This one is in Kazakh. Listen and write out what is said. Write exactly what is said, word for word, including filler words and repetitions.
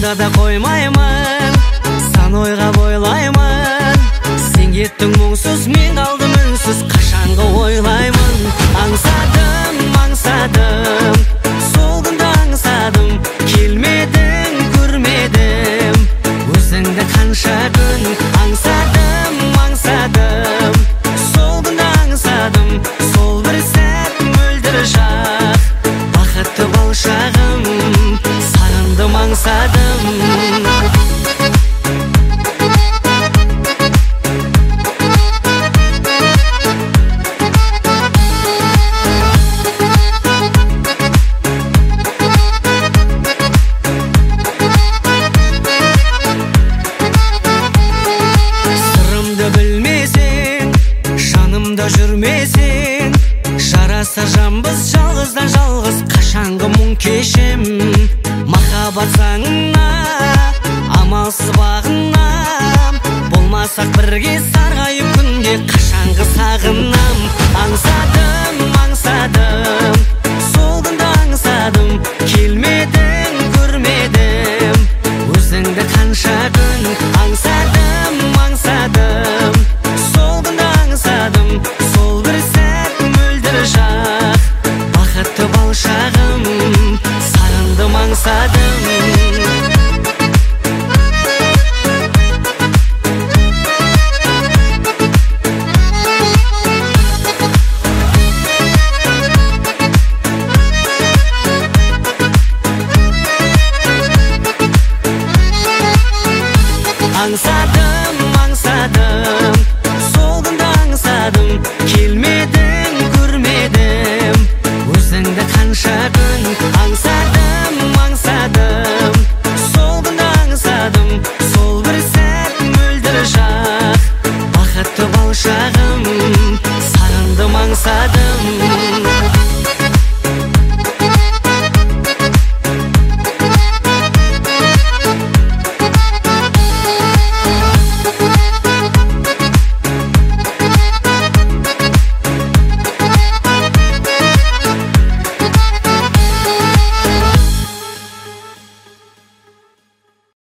ойда да қоймаймын, сан ойға бойлаймын. Сен кеттің мұңсыз, мен қалдым үнсіз, қашанғы ойлаймын. Аңсадым, аңсадым, сол күнді аңсадым, келмедің, көрмедім өзіңді қанша күн. Аңсадым, аңсадым, сол күнді аңсадым, сол бір сәт мөлдір шақ, бақытты бол шағым, сағындым, аңсадым. Жүрмесең, жараса жамбыз, жалғыздан жалғыз, қашанғы мұң кешем. Махаббат заңына, амалсыз бағынам, болмасақ бірге сарғайып күнде, қашанғы сағынам. Аңсадым, аңсадым, сол күнді аңсадым, келмедің, көрмедім өзіңді қанша күн. Аңсадым, аңсадым, сол күнді аңсадым, сол бір сәт мөлдір шақ, бақытты бол шағым, сағындым, аңсадым.